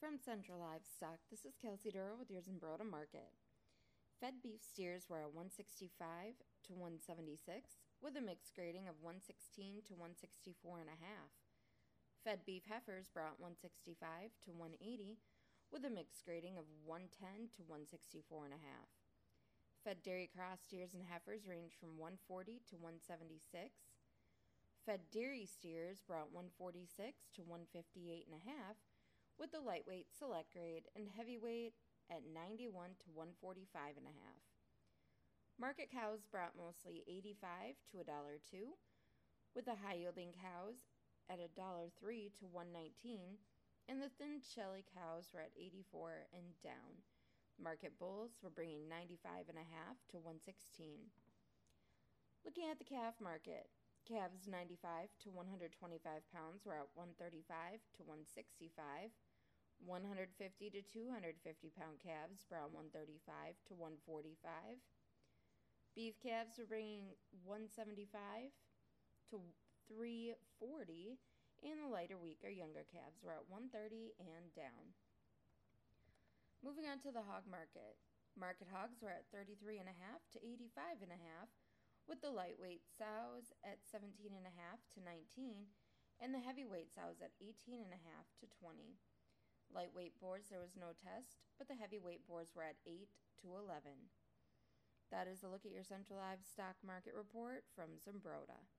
From Central Livestock, this is Kelsey Duro with your Zumbrota Market. Fed beef steers were at 165 to 176 with a mixed grading of 116 to 164.5. Fed beef heifers brought 165 to 180 with a mixed grading of 110 to 164.5. Fed dairy cross steers and heifers range from 140 to 176. Fed dairy steers brought 146 to 158.5 with the lightweight select grade and heavyweight at 91 to 145.5. Market cows brought mostly 85 to $1.02, with the high-yielding cows at $1.03 to 119, and the thin shelly cows were at 84 and down. Market bulls were bringing 95.5 to 116. Looking at the calf market, calves 95 to 125 pounds were at 135 to 165. 150 to 250 pound calves brought 135 to 145. Beef calves were bringing 175 to 340, and the lighter, weaker, younger calves were at 130 and down. Moving on to the hog market. Market hogs were at 33.5 to 85.5, with the lightweight sows at 17.5 to 19, and the heavyweight sows at 18.5 to 20. Lightweight boars, there was no test, but the heavyweight boars were at 8 to 11. That is a look at your Central Livestock Market report from Zumbrota.